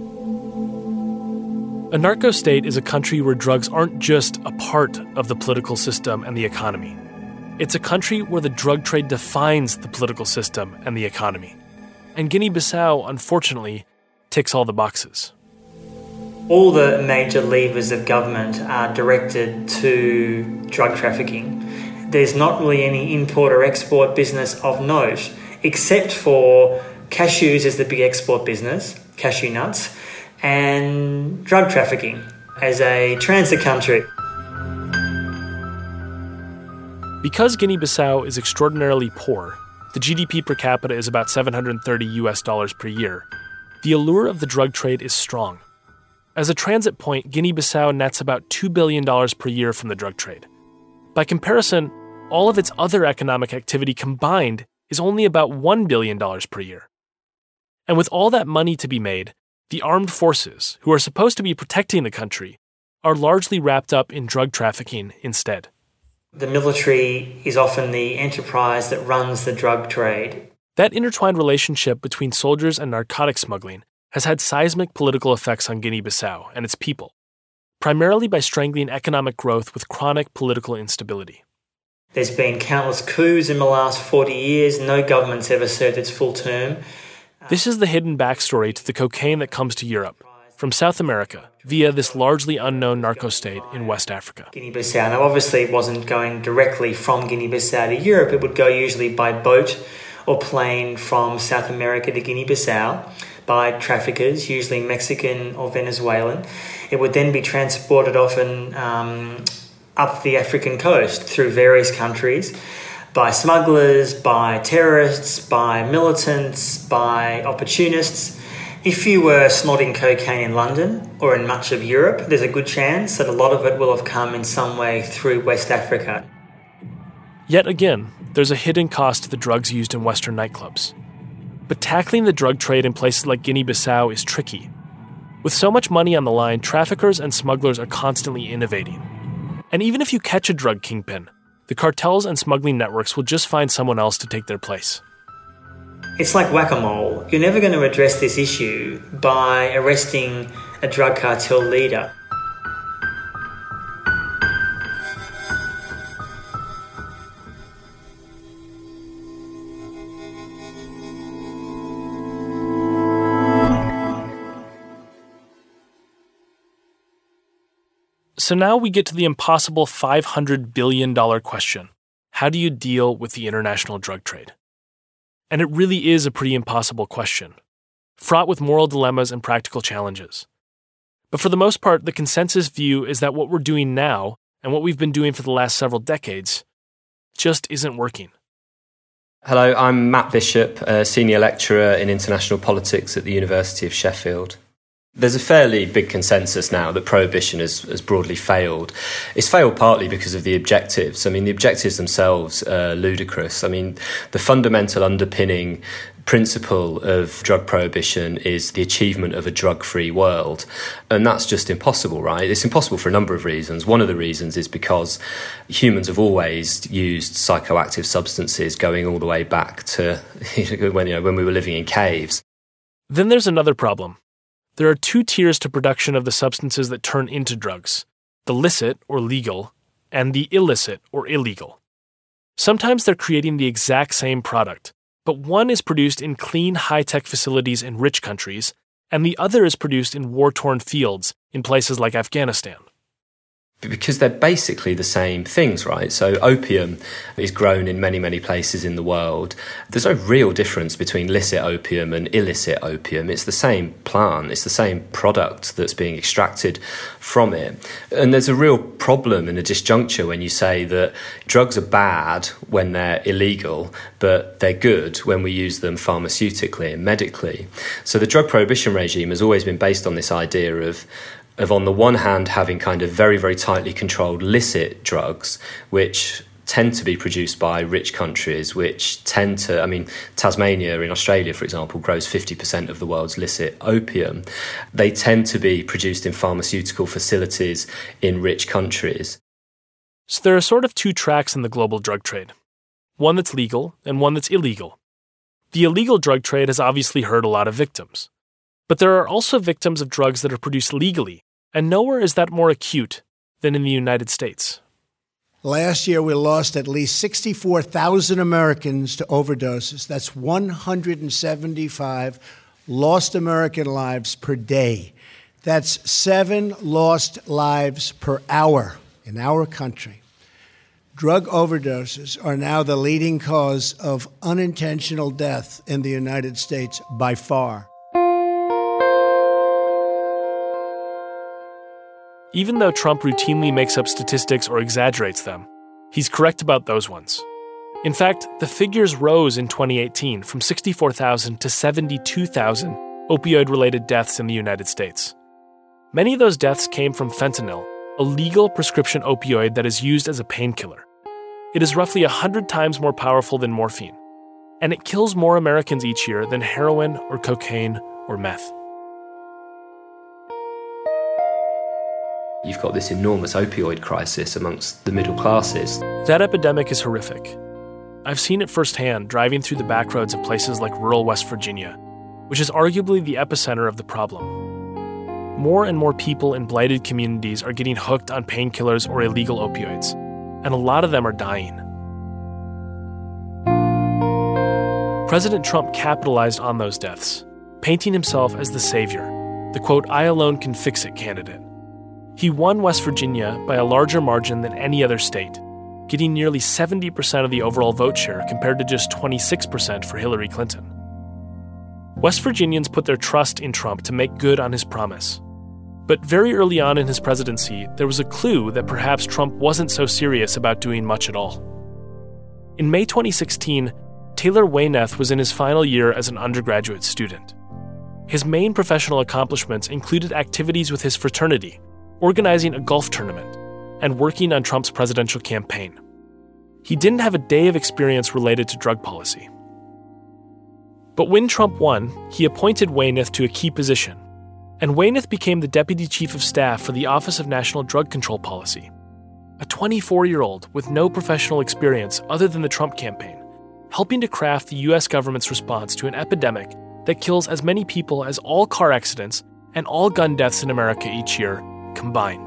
[SPEAKER 4] A narco-state is a country where drugs aren't just a part of the political system and the economy. It's a country where the drug trade defines the political system and the economy. And Guinea-Bissau, unfortunately, ticks all the boxes.
[SPEAKER 1] All the major levers of government are directed to drug trafficking. There's not really any import or export business of note, except for cashews as the big export business, cashew nuts, and drug trafficking as a transit country.
[SPEAKER 4] Because Guinea-Bissau is extraordinarily poor, the GDP per capita is about $730 per year, the allure of the drug trade is strong. As a transit point, Guinea-Bissau nets about $2 billion per year from the drug trade. By comparison, all of its other economic activity combined is only about $1 billion per year. And with all that money to be made, the armed forces, who are supposed to be protecting the country, are largely wrapped up in drug trafficking instead.
[SPEAKER 1] The military is often the enterprise that runs the drug trade.
[SPEAKER 4] That intertwined relationship between soldiers and narcotic smuggling has had seismic political effects on Guinea-Bissau and its people, primarily by strangling economic growth with chronic political instability.
[SPEAKER 1] There's been countless coups in the last 40 years. No government's ever served its full term.
[SPEAKER 4] This is the hidden backstory to the cocaine that comes to Europe from South America via this largely unknown narco-state in West Africa.
[SPEAKER 1] Guinea-Bissau. Now, obviously, it wasn't going directly from Guinea-Bissau to Europe. It would go usually by boat or plane from South America to Guinea-Bissau by traffickers, usually Mexican or Venezuelan. It would then be transported often up the African coast through various countries by smugglers, by terrorists, by militants, by opportunists. If you were snorting cocaine in London or in much of Europe, there's a good chance that a lot of it will have come in some way through West Africa.
[SPEAKER 4] Yet again, there's a hidden cost to the drugs used in Western nightclubs. But tackling the drug trade in places like Guinea-Bissau is tricky. With so much money on the line, traffickers and smugglers are constantly innovating. And even if you catch a drug kingpin, the cartels and smuggling networks will just find someone else to take their place.
[SPEAKER 1] It's like whack-a-mole. You're never going to address this issue by arresting a drug cartel leader.
[SPEAKER 4] So now we get to the impossible $500 billion question. How do you deal with the international drug trade? And it really is a pretty impossible question, fraught with moral dilemmas and practical challenges. But for the most part, the consensus view is that what we're doing now, and what we've been doing for the last several decades, just isn't working.
[SPEAKER 3] Hello, I'm Matt Bishop, a senior lecturer in international politics at the University of Sheffield. There's a fairly big consensus now that prohibition has broadly failed. It's failed partly because of the objectives. I mean, the objectives themselves are ludicrous. I mean, the fundamental underpinning principle of drug prohibition is the achievement of a drug-free world. And that's just impossible, right? It's impossible for a number of reasons. One of the reasons is because humans have always used psychoactive substances going all the way back to when we were living in caves.
[SPEAKER 4] Then there's another problem. There are two tiers to production of the substances that turn into drugs: the licit, or legal, and the illicit, or illegal. Sometimes they're creating the exact same product, but one is produced in clean, high-tech facilities in rich countries, and the other is produced in war-torn fields in places like Afghanistan.
[SPEAKER 3] Because they're basically the same things, right? So opium is grown in many, many places in the world. There's no real difference between licit opium and illicit opium. It's the same plant. It's the same product that's being extracted from it. And there's a real problem and a disjuncture when you say that drugs are bad when they're illegal, but they're good when we use them pharmaceutically and medically. So the drug prohibition regime has always been based on this idea of on the one hand having kind of very, very tightly controlled licit drugs, which tend to be produced by rich countries, which tend to, I mean, Tasmania in Australia, for example, grows 50% of the world's licit opium. They tend to be produced in pharmaceutical facilities in rich countries.
[SPEAKER 4] So there are sort of two tracks in the global drug trade. One that's legal and one that's illegal. The illegal drug trade has obviously hurt a lot of victims. But there are also victims of drugs that are produced legally, and nowhere is that more acute than in the United States.
[SPEAKER 9] Last year, we lost at least 64,000 Americans to overdoses. That's 175 lost American lives per day. That's 7 lost lives per hour in our country. Drug overdoses are now the leading cause of unintentional death in the United States by far.
[SPEAKER 4] Even though Trump routinely makes up statistics or exaggerates them, he's correct about those ones. In fact, the figures rose in 2018 from 64,000 to 72,000 opioid-related deaths in the United States. Many of those deaths came from fentanyl, a legal prescription opioid that is used as a painkiller. It is roughly 100 times more powerful than morphine, and it kills more Americans each year than heroin or cocaine or meth.
[SPEAKER 3] You've got this enormous opioid crisis amongst the middle classes.
[SPEAKER 4] That epidemic is horrific. I've seen it firsthand driving through the backroads of places like rural West Virginia, which is arguably the epicenter of the problem. More and more people in blighted communities are getting hooked on painkillers or illegal opioids, and a lot of them are dying. President Trump capitalized on those deaths, painting himself as the savior, the quote, "I alone can fix it" candidate. He won West Virginia by a larger margin than any other state, getting nearly 70% of the overall vote share compared to just 26% for Hillary Clinton. West Virginians put their trust in Trump to make good on his promise. But very early on in his presidency, there was a clue that perhaps Trump wasn't so serious about doing much at all. In May 2016, Taylor Wayneth was in his final year as an undergraduate student. His main professional accomplishments included activities with his fraternity, organizing a golf tournament, and working on Trump's presidential campaign. He didn't have a day of experience related to drug policy. But when Trump won, he appointed Wayneth to a key position, and Wayneth became the deputy chief of staff for the Office of National Drug Control Policy. A 24-year-old with no professional experience other than the Trump campaign, helping to craft the U.S. government's response to an epidemic that kills as many people as all car accidents and all gun deaths in America each year combined.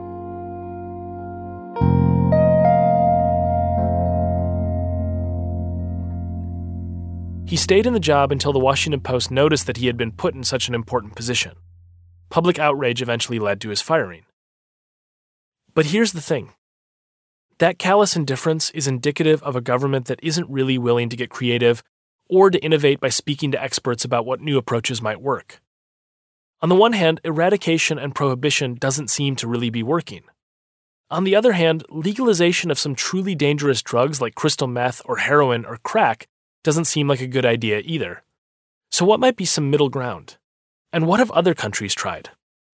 [SPEAKER 4] He stayed in the job until the Washington Post noticed that he had been put in such an important position. Public outrage eventually led to his firing. But here's the thing. That callous indifference is indicative of a government that isn't really willing to get creative or to innovate by speaking to experts about what new approaches might work. On the one hand, eradication and prohibition doesn't seem to really be working. On the other hand, legalization of some truly dangerous drugs like crystal meth or heroin or crack doesn't seem like a good idea either. So what might be some middle ground? And what have other countries tried?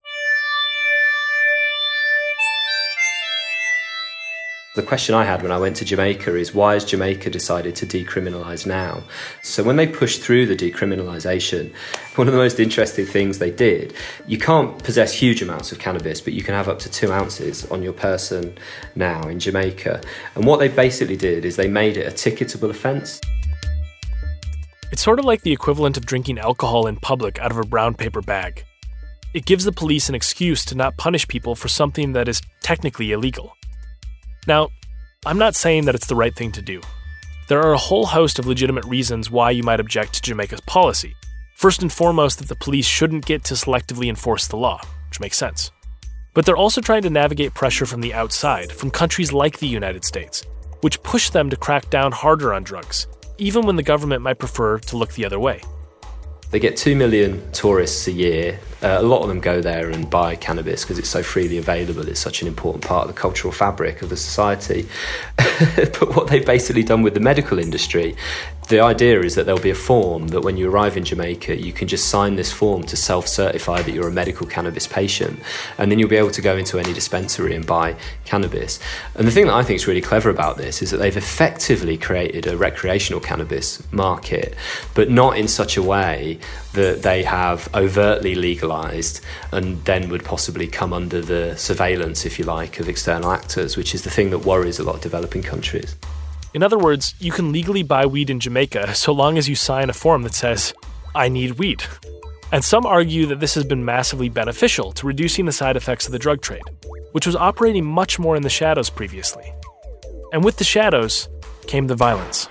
[SPEAKER 3] The question I had when I went to Jamaica is, why has Jamaica decided to decriminalise now? So when they pushed through the decriminalisation, one of the most interesting things they did, you can't possess huge amounts of cannabis, but you can have up to 2 ounces on your person now in Jamaica. And what they basically did is they made it a ticketable offence.
[SPEAKER 4] It's sort of like the equivalent of drinking alcohol in public out of a brown paper bag. It gives the police an excuse to not punish people for something that is technically illegal. Now, I'm not saying that it's the right thing to do. There are a whole host of legitimate reasons why you might object to Jamaica's policy. First and foremost, that the police shouldn't get to selectively enforce the law, which makes sense. But they're also trying to navigate pressure from the outside, from countries like the United States, which push them to crack down harder on drugs, even when the government might prefer to look the other way.
[SPEAKER 3] They get 2 million tourists a year. A lot of them go there and buy cannabis because it's so freely available. It's such an important part of the cultural fabric of the society. But what they've basically done with the medical industry, the idea is that there'll be a form that when you arrive in Jamaica, you can just sign this form to self-certify that you're a medical cannabis patient. And then you'll be able to go into any dispensary and buy cannabis. And the thing that I think is really clever about this is that they've effectively created a recreational cannabis market, but not in such a way that they have overtly legalised and then would possibly come under the surveillance, if you like, of external actors, which is the thing that worries a lot of developing countries.
[SPEAKER 4] In other words, you can legally buy weed in Jamaica so long as you sign a form that says, "I need weed." And some argue that this has been massively beneficial to reducing the side effects of the drug trade, which was operating much more in the shadows previously. And with the shadows came the violence.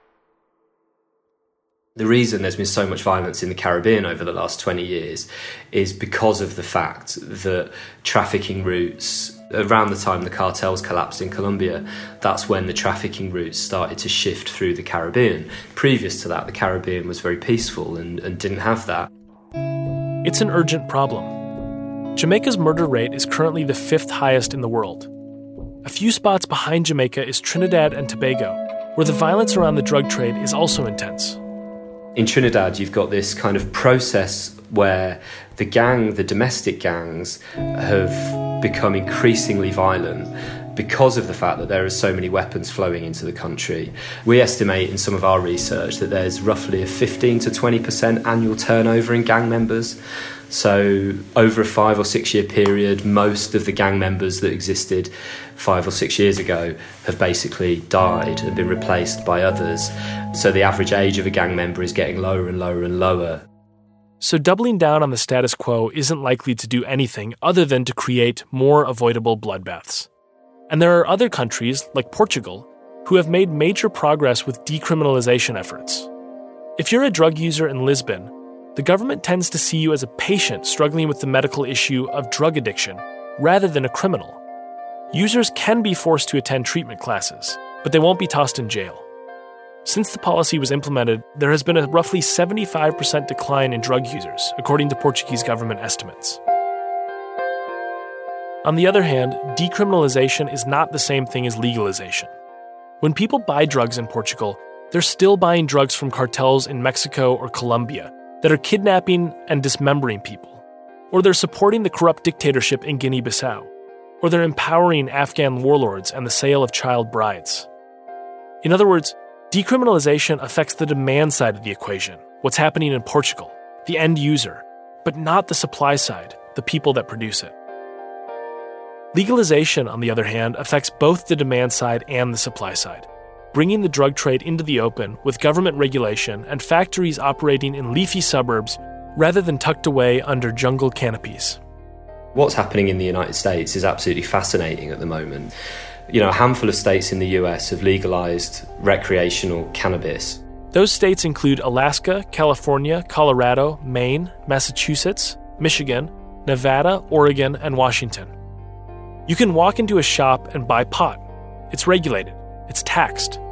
[SPEAKER 3] The reason there's been so much violence in the Caribbean over the last 20 years is because of the fact that trafficking routes, around the time the cartels collapsed in Colombia, that's when the trafficking routes started to shift through the Caribbean. Previous to that, the Caribbean was very peaceful and didn't have that.
[SPEAKER 4] It's an urgent problem. Jamaica's murder rate is currently the 5th highest in the world. A few spots behind Jamaica is Trinidad and Tobago, where the violence around the drug trade is also intense.
[SPEAKER 3] In Trinidad, you've got this kind of process where the domestic gangs have become increasingly violent because of the fact that there are so many weapons flowing into the country. We estimate in some of our research that there's roughly a 15 to 20% annual turnover in gang members. So over a 5 or 6 year period, most of the gang members that existed 5 or 6 years ago have basically died and been replaced by others. So the average age of a gang member is getting lower and lower and lower.
[SPEAKER 4] So doubling down on the status quo isn't likely to do anything other than to create more avoidable bloodbaths. And there are other countries, like Portugal, who have made major progress with decriminalization efforts. If you're a drug user in Lisbon, the government tends to see you as a patient struggling with the medical issue of drug addiction, rather than a criminal. Users can be forced to attend treatment classes, but they won't be tossed in jail. Since the policy was implemented, there has been a roughly 75% decline in drug users, according to Portuguese government estimates. On the other hand, decriminalization is not the same thing as legalization. When people buy drugs in Portugal, they're still buying drugs from cartels in Mexico or Colombia that are kidnapping and dismembering people, or they're supporting the corrupt dictatorship in Guinea-Bissau, or they're empowering Afghan warlords and the sale of child brides. In other words, decriminalization affects the demand side of the equation, what's happening in Portugal, the end user, but not the supply side, the people that produce it. Legalization, on the other hand, affects both the demand side and the supply side, bringing the drug trade into the open with government regulation and factories operating in leafy suburbs rather than tucked away under jungle canopies.
[SPEAKER 3] What's happening in the United States is absolutely fascinating at the moment. A handful of states in the US have legalized recreational cannabis.
[SPEAKER 4] Those states include Alaska, California, Colorado, Maine, Massachusetts, Michigan, Nevada, Oregon, and Washington. You can walk into a shop and buy pot. It's regulated. It's taxed.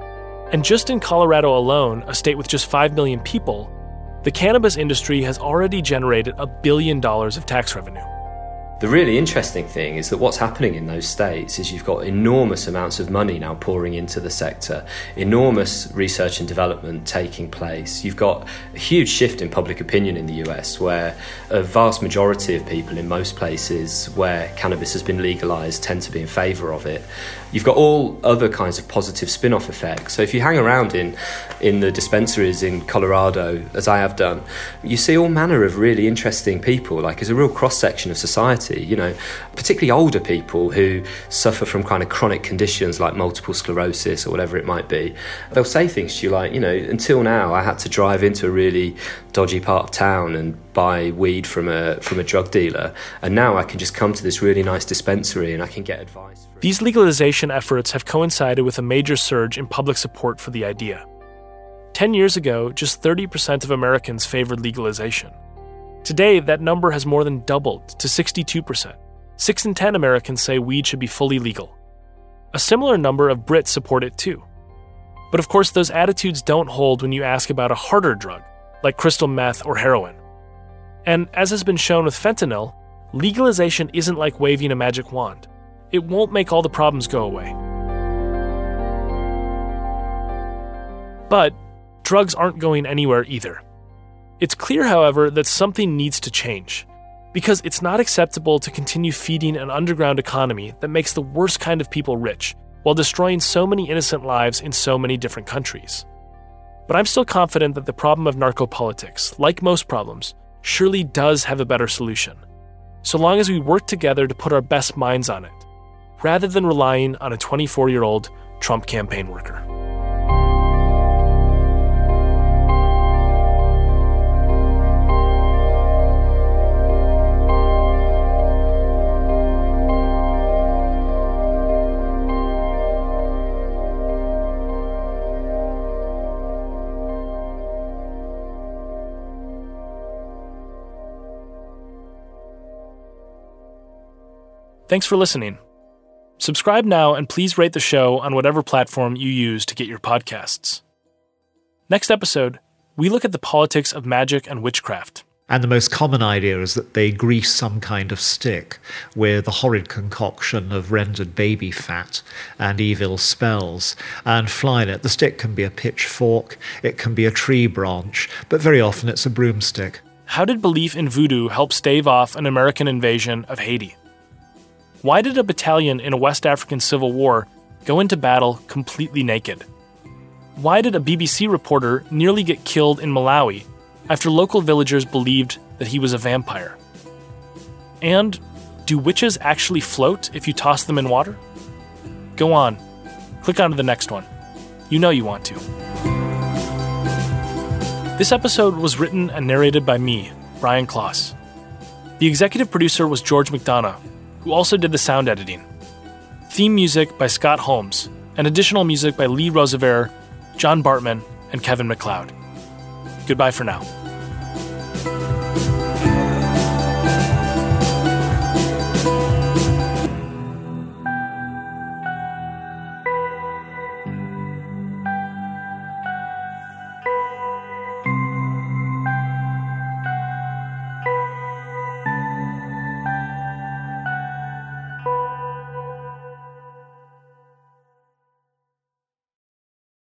[SPEAKER 4] And just in Colorado alone, a state with just 5 million people, the cannabis industry has already generated $1 billion of tax revenue.
[SPEAKER 3] The really interesting thing is that what's happening in those states is you've got enormous amounts of money now pouring into the sector, enormous research and development taking place. You've got a huge shift in public opinion in the US, where a vast majority of people in most places where cannabis has been legalized tend to be in favor of it. You've got all other kinds of positive spin-off effects. So if you hang around in the dispensaries in Colorado, as I have done, you see all manner of really interesting people. Like, it's a real cross-section of society, you know, particularly older people who suffer from kind of chronic conditions like multiple sclerosis or whatever it might be. They'll say things to you like, you know, until now I had to drive into a really dodgy part of town and buy weed from a drug dealer, and now I can just come to this really nice dispensary and I can get advice.
[SPEAKER 4] These legalization efforts have coincided with a major surge in public support for the idea. 10 years ago, just 30% of Americans favored legalization. Today, that number has more than doubled to 62%. 6 in 10 Americans say weed should be fully legal. A similar number of Brits support it too. But of course, those attitudes don't hold when you ask about a harder drug, like crystal meth or heroin. And as has been shown with fentanyl, legalization isn't like waving a magic wand. It won't make all the problems go away. But drugs aren't going anywhere either. It's clear, however, that something needs to change, because it's not acceptable to continue feeding an underground economy that makes the worst kind of people rich, while destroying so many innocent lives in so many different countries. But I'm still confident that the problem of narcopolitics, like most problems, surely does have a better solution, so long as we work together to put our best minds on it, rather than relying on a 24-year-old Trump campaign worker. Thanks for listening. Subscribe now and please rate the show on whatever platform you use to get your podcasts. Next episode, we look at the politics of magic and witchcraft.
[SPEAKER 10] And the most common idea is that they grease some kind of stick with a horrid concoction of rendered baby fat and evil spells and fly in it. The stick can be a pitchfork, it can be a tree branch, but very often it's a broomstick.
[SPEAKER 4] How did belief in voodoo help stave off an American invasion of Haiti? Why did a battalion in a West African civil war go into battle completely naked? Why did a BBC reporter nearly get killed in Malawi after local villagers believed that he was a vampire? And do witches actually float if you toss them in water? Go on, click on to the next one. You know you want to. This episode was written and narrated by me, Brian Kloss. The executive producer was George McDonough, who also did the sound editing. Theme music by Scott Holmes, and additional music by Lee Roosevelt, John Bartman, and Kevin MacLeod. Goodbye for now.